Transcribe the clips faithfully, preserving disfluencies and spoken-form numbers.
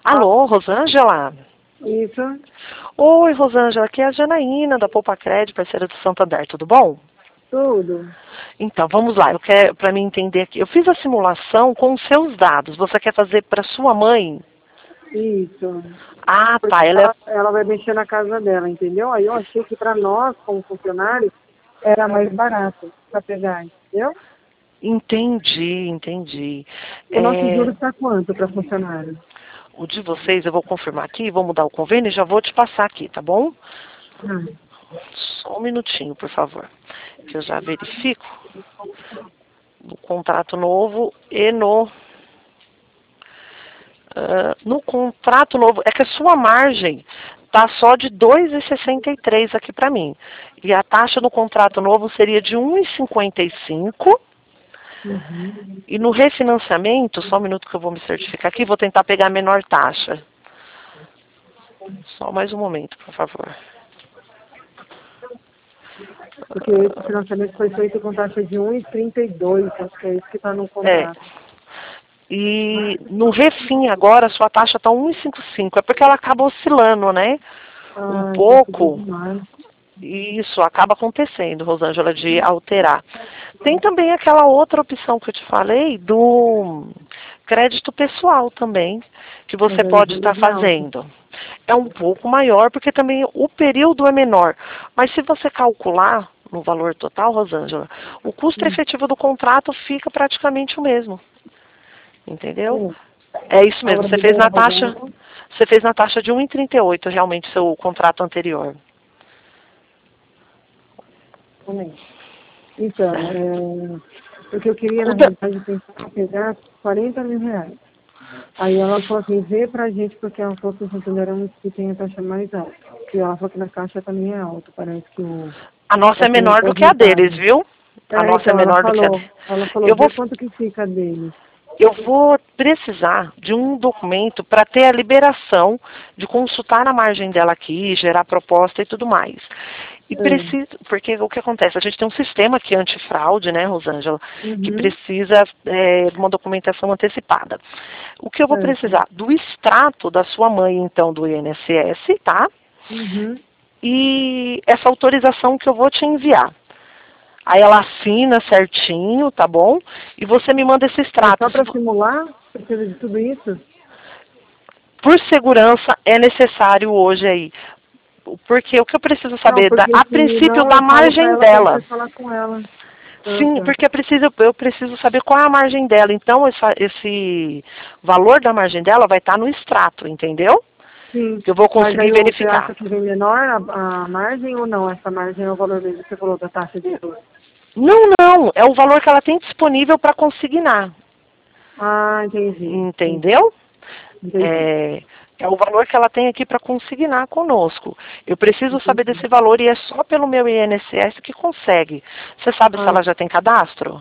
Ah, Alô, Rosângela? isso, Oi, Rosângela, aqui é a Janaína, da Poupa Crédito, parceira do Santander, tudo bom? tudo. Então, vamos lá, eu quero, para mim entender aqui, eu fiz a simulação com os seus dados, você quer fazer para sua mãe? Isso. Ah, Porque tá, ela é... ela, ela vai mexer na casa dela, entendeu? Aí eu achei que para nós, como funcionários, era mais barato para pegar, entendeu? Entendi, entendi. O nosso É, juro está quanto para funcionário? o de vocês eu vou confirmar aqui, vou mudar o convênio e já vou te passar aqui, tá bom? Ah, Só um minutinho, por favor, que eu já verifico no contrato novo e no... ah, no contrato novo, é que a sua margem tá só de dois vírgula sessenta e três aqui para mim. E a taxa no contrato novo seria de um vírgula cinquenta e cinco. uhum. E no refinanciamento, só um minuto que eu vou me certificar aqui, vou tentar pegar a menor taxa. Só mais um momento, por favor. Porque esse financiamento foi feito com taxa de um vírgula trinta e dois, acho que é isso que está no É. contrato. E no refim agora, a sua taxa está um vírgula cinquenta e cinco. É porque ela acaba oscilando, né? Um Ah, então subiu pouco. demais. E isso acaba acontecendo, Rosângela, de alterar. Tem também aquela outra opção que eu te falei do crédito pessoal também, que Mas você aí o pode valor estar é alto. fazendo. É um pouco maior, porque também o período é menor. Mas se você calcular no valor total, Rosângela, o custo Hum. efetivo do contrato fica praticamente o mesmo. Entendeu? Sim. É isso A mesmo. hora Você do fez dinheiro na taxa, rodando. você fez na taxa de um vírgula trinta e oito realmente seu contrato anterior. Também. Então, Certo. é, o que eu queria, O na da- realidade, tentar pegar quarenta mil reais. Aí ela falou assim, vê pra gente, porque ela falou que o Santander é um que tem a taxa mais alta. Que ela falou que na Caixa também é alto, parece que o A nossa pra é quem é menor do que a deles, aposentado. viu? A É, nossa é então, ela menor do que a falou, deles. ela falou, Eu vê vou, quanto que fica dele. eu vou precisar de um documento para ter a liberação de consultar a margem dela aqui, gerar proposta e tudo mais. E É. preciso, porque o que acontece? A gente tem um sistema aqui antifraude, né, Rosângela, que Uhum, precisa é, de uma documentação antecipada. O que eu vou certo. precisar? Do extrato da sua mãe, então, do I N S S, tá? Uhum. E essa autorização que eu vou te enviar. Aí ela assina certinho, tá bom? E você me manda esse Mas extrato. só Se pra vo- simular, precisa de tudo isso? Por segurança, é necessário hoje aí. Porque o que eu preciso Não, saber, da, porque a se princípio, não, da eu falo pra margem ela pra dela. você falar com ela. Ah, Sim, tá. porque é preciso, eu preciso saber qual é a margem dela. Então, essa- esse valor da margem dela vai estar no extrato, entendeu? Sim, Que eu vou mas conseguir aí você verificar. acha que vem menor a, a margem ou não? Essa margem é o valor mesmo que você falou da taxa de juros. Não, não, é o valor que ela tem disponível para consignar. Ah, entendi. Entendi. Entendeu? Entendi. É, é o valor que ela tem aqui para consignar conosco. Eu preciso saber Entendi. desse valor e é só pelo meu I N S S que consegue. Você sabe se Ah, ela já tem cadastro?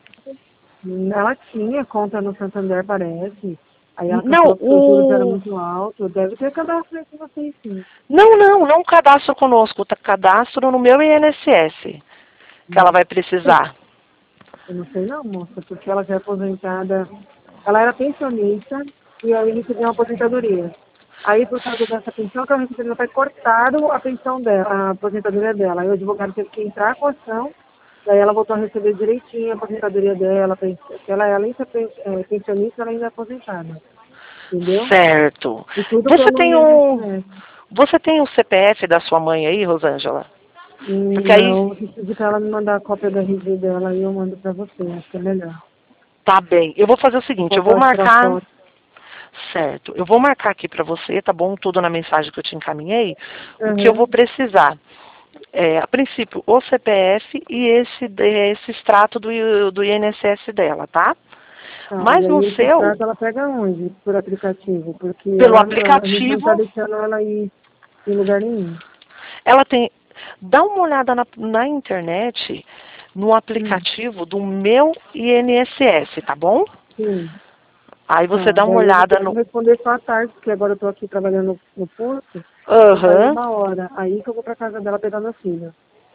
ela tinha conta no Santander, parece. Aí ela Não, cancelou porque os juros eram o... muito altos. Deve ter cadastro aí com vocês, sim. não, não, não cadastro conosco, tá cadastro no meu I N S S que ela Hum. vai precisar. Eu não sei não, moça, porque ela já é aposentada. Ela era pensionista e aí recebeu uma aposentadoria. Aí, por causa dessa pensão que ela recebeu, foi cortado a pensão dela, a aposentadoria dela. Aí o advogado teve que entrar com a ação, daí ela voltou a receber direitinho a aposentadoria dela, pens- que ela, além de ser pen- eh, pensionista, ela ainda é aposentada, entendeu? Certo. E tudo Você pelo tem um, I N S S. você tem o C P F da sua mãe aí, Rosângela? Porque Hum, aí, Não, eu preciso que ela me mandar a cópia da R G dela e eu mando pra você, acho que é melhor. tá bem. Eu vou fazer o seguinte, Ou eu vou pode tirar marcar. foto. Certo. Eu vou marcar aqui para você, tá bom? Tudo na mensagem que eu te encaminhei. O que eu vou Uhum. precisar é, a princípio, o C P F e esse, esse extrato do, I- do I N S S dela, tá? Tá, e Mas no aí esse seu, extrato ela pega onde? Por aplicativo? Porque pelo ela, a gente não tá aplicativo, deixando ela ir em lugar nenhum. ela tem. Dá uma olhada na, na internet, no Hum, aplicativo do meu I N S S, tá bom? sim. Aí você Tá, dá uma daí eu vou olhada ter que no. responder só à tarde, porque agora eu tô aqui trabalhando no, no posto, vou sair Aham, uma hora. Aí que eu vou pra casa dela pegar meu filho.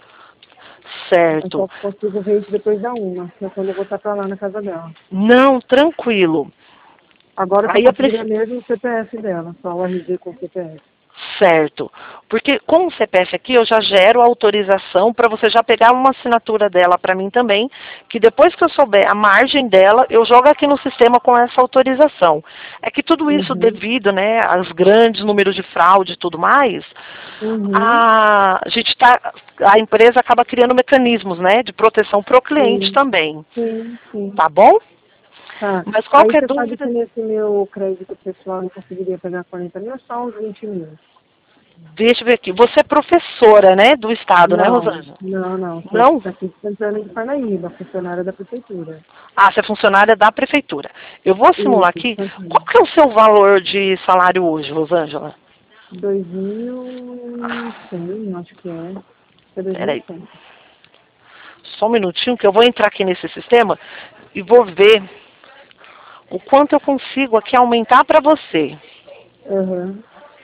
Eu certo. só consigo ver isso depois da uma, que é quando eu vou estar pra lá na casa dela. Não, tranquilo. Agora só Aí a conseguiria prefeitura. mesmo o C P F dela, só o R G com o C P F. Certo. Porque com o C P F aqui eu já gero a autorização para você já pegar uma assinatura dela para mim também, que depois que eu souber a margem dela, eu jogo aqui no sistema com essa autorização. É que tudo isso Uhum. devido, né, aos grandes números de fraude e tudo mais, Uhum. a, a gente tá, a empresa acaba criando mecanismos, né, de proteção para o cliente Sim, também. sim, sim. Tá bom? Tá. Mas Aí qualquer você sabe que dúvida, nesse meu crédito pessoal eu conseguiria pegar quarenta mil ou só uns vinte mil? deixa eu ver aqui. Você é professora, né, do estado, né, Não, Rosângela? não, não. Sou Não? daqui de Santana de Parnaíba, funcionária da prefeitura. Ah, você é funcionária da prefeitura. Eu vou simular Isso, aqui. Santana. Qual que é o seu valor de salário hoje, Rosângela? dois mil e cem, acho que é. É Peraí, dois mil e cem. só um minutinho que eu vou entrar aqui nesse sistema e vou ver o quanto eu consigo aqui aumentar para você. Uhum.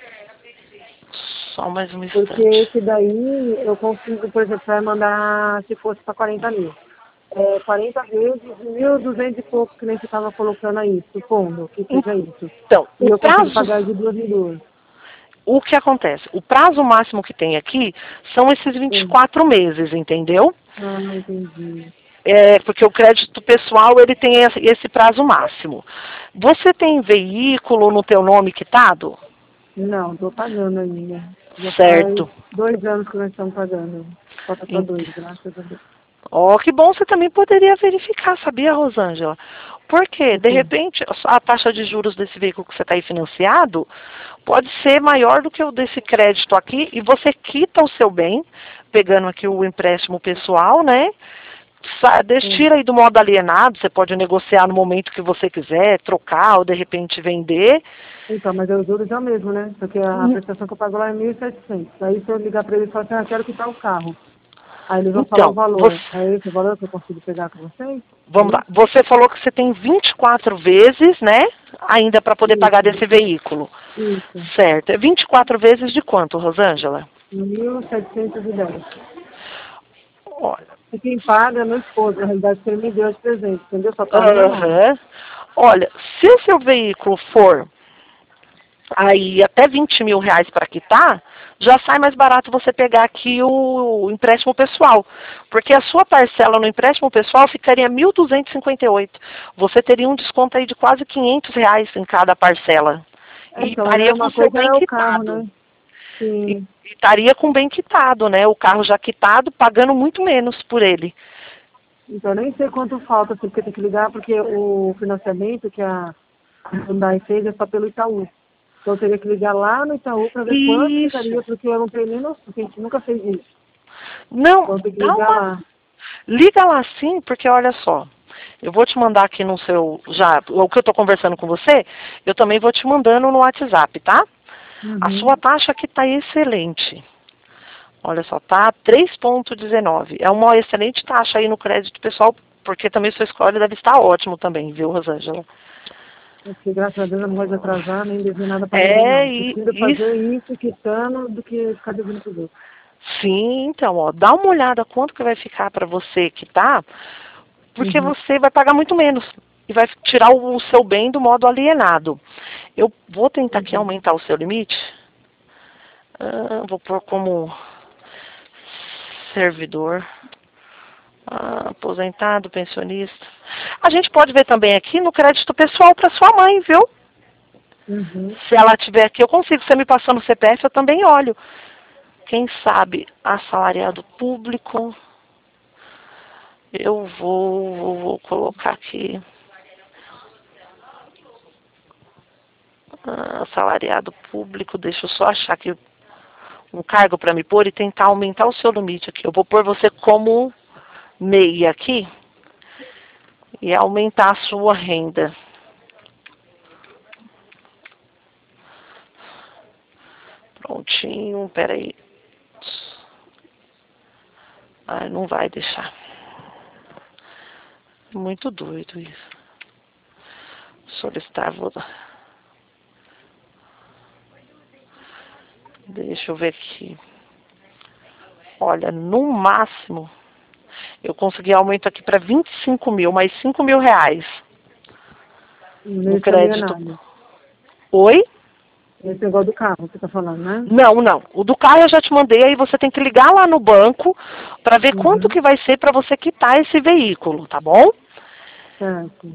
Só mais um Porque instante. esse daí eu consigo, por exemplo, vai mandar se fosse para quarenta mil. É, quarenta vezes mil e duzentos e pouco que nem você estava colocando aí, supondo que seja isso. Então, E o eu consigo prazo, pagar de duas em duas. o que acontece? O prazo máximo que tem aqui são esses vinte e Sim. quatro meses, entendeu? Ah, entendi. É, porque o crédito pessoal ele tem esse esse prazo máximo. Você tem veículo no teu nome quitado? Não, estou pagando ainda. Já faz Certo. dois anos que nós estamos pagando. Falta para Ent- dois, graças a Deus. Ó, que bom, você também poderia verificar, sabia, Rosângela? Porque, de Ok. repente, a taxa de juros desse veículo que você está aí financiado pode ser maior do que o desse crédito aqui e você quita o seu bem, pegando aqui o empréstimo pessoal, né? Sa- des- Sim. Tira aí do modo alienado, você pode negociar no momento que você quiser, trocar ou de repente vender. Então, mas eu juro já mesmo, né? Porque a Hum, prestação que eu pago lá é mil e setecentos. Aí se eu ligar para ele e falar assim, ah, quero quitar o carro. Aí eles vão falar o Então, você, valor. É esse o valor que eu consigo pegar com vocês? É vamos lá. isso? Você falou que você tem vinte e quatro vezes, né? Ainda para poder pagar Isso, desse veículo. isso. Certo. É vinte e quatro vezes de quanto, Rosângela? Mil setecentos e dez. Olha. E quem paga é meu esposo, na realidade, que ele me deu de presente, entendeu? Só tá no meu nome. Aham. Olha, se o seu veículo for aí até vinte mil reais para quitar, já sai mais barato você pegar aqui o empréstimo pessoal. Porque a sua parcela no empréstimo pessoal ficaria mil duzentos e cinquenta e oito. Você teria um desconto aí de quase quinhentos reais em cada parcela. É, E então, mas aí estaria com uma o seu coisa bem é o carro, quitado. né? E Sim. e estaria com o bem quitado, né? O carro já quitado, pagando muito menos por ele. Então, eu nem sei quanto falta, assim, porque tem que ligar, porque o financiamento que a Hyundai fez é só pelo Itaú. Então, eu teria que ligar lá no Itaú para ver quanto Isso. ficaria, porque eu não tenho nem noção, porque a gente nunca fez isso. Não, Então, eu tenho que dá ligar uma. lá. Liga lá sim, porque olha só. Eu vou te mandar aqui no seu. Já, o que eu estou conversando com você, eu também vou te mandando no WhatsApp, tá? A sua Uhum. taxa aqui está excelente. Olha só, tá três vírgula dezenove. É uma excelente taxa aí no crédito pessoal, porque também sua escola deve estar ótimo também, viu, Rosângela? Porque, graças a Deus, eu não vou atrasar, nem dever nada para ninguém, É, não. e Prefiro fazer isso. isso quitando do que ficar devendo para os outros. Sim, então, ó, dá uma olhada quanto que vai ficar para você quitar, porque Uhum. você vai pagar muito menos e vai tirar o seu bem do modo alienado. Eu vou tentar aqui Uhum. aumentar o seu limite. Ah, vou pôr como servidor, ah, aposentado, pensionista. A gente pode ver também aqui no crédito pessoal para sua mãe, viu? Uhum. Se ela tiver aqui, eu consigo. Você me passando o C P F, eu também olho. Quem sabe assalariado público, eu vou, vou, vou colocar aqui ah, assalariado público. Deixa eu só achar aqui um cargo para me pôr e tentar aumentar o seu limite aqui. Eu vou pôr você como meia aqui e aumentar a sua renda. Prontinho, peraí. Ai, não vai deixar. Muito doido isso. Solicitar, vou... Deixa eu ver aqui. Olha, no máximo, eu consegui aumento aqui para vinte e cinco mil, mais cinco mil reais. Não no sabia crédito. nada. Oi? Esse negócio do carro, você tá falando, né? Não, não. O do carro eu já te mandei, aí você tem que ligar lá no banco para ver quanto Uhum. que vai ser para você quitar esse veículo, tá bom? Certo.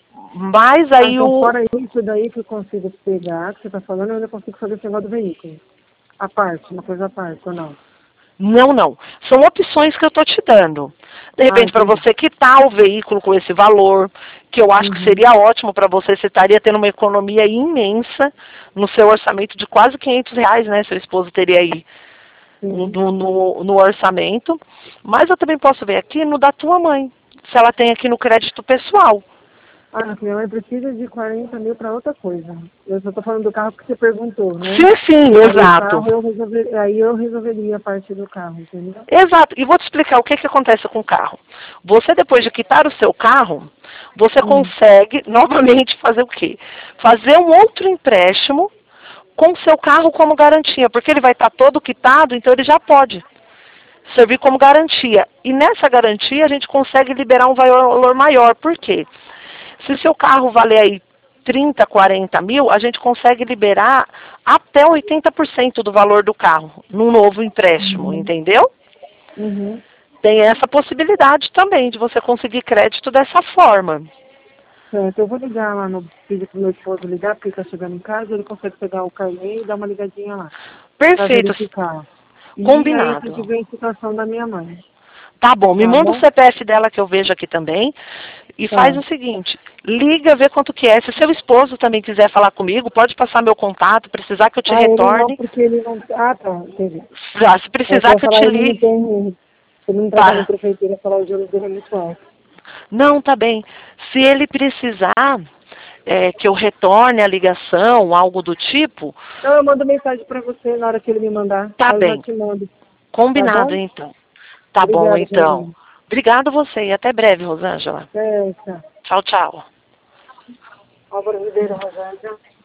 Mas Ah, aí então o... fora isso daí que eu consigo pegar, que você tá falando, eu ainda consigo fazer esse negócio do veículo. A parte, uma coisa à parte, ou não? Não, não. São opções que eu tô te dando. De Ah, repente, para entendi. você quitar o veículo com esse valor, que eu acho que Uhum. seria ótimo para você, você estaria tendo uma economia imensa no seu orçamento de quase quinhentos reais, né? Seu esposo teria aí no, Sim. no, no orçamento. Mas eu também posso ver aqui no da tua mãe, se ela tem aqui no crédito pessoal. Ah, minha mãe precisa de quarenta mil para outra coisa. Eu só tô falando do carro que você perguntou, né? Sim, sim, Aí o exato. carro eu resolver, aí eu resolveria a parte do carro, entendeu? Exato. E vou te explicar o que, que acontece com o carro. Você, depois de quitar o seu carro, você Hum. consegue novamente fazer o quê? Fazer um outro empréstimo com o seu carro como garantia, porque ele vai estar todo quitado, então ele já pode servir como garantia. E nessa garantia a gente consegue liberar um valor maior. Por quê? Se seu carro valer aí trinta, quarenta mil, a gente consegue liberar até oitenta por cento do valor do carro num novo empréstimo, Uhum. entendeu? Uhum. Tem essa possibilidade também de você conseguir crédito dessa forma. Certo, eu vou ligar lá no pedir pro meu esposo ligar, porque ele tá chegando em casa, ele consegue pegar o carnê e dar uma ligadinha lá, para Perfeito, verificar. E aí tem que combinado. ver a situação da minha mãe. Tá bom, me Tá manda o bom? C P F dela que eu vejo aqui também. E faz Tá. o seguinte, liga, vê quanto que é. Se seu esposo também quiser falar comigo, pode passar meu contato, precisar que eu te Ah, ele não, retorne. porque ele não. Ah, tá, entendi. Já, se É que precisar eu ia que eu falar, te ele não ligue. tem. Ele não trabalha em Tá. prefeitura, falar o juros dele é muito alto. Não, tá bem. Se ele precisar é, que eu retorne a ligação, algo do tipo, Então eu mando mensagem pra você na hora que ele me mandar. tá Aí eu já bem. te mando. Tá Combinado, bom? então. Tá bom, Obrigada, então. Janine. Obrigado a você e até breve, Rosângela. É, tá. Tchau, tchau. Álvaro Ribeiro, Rosângela.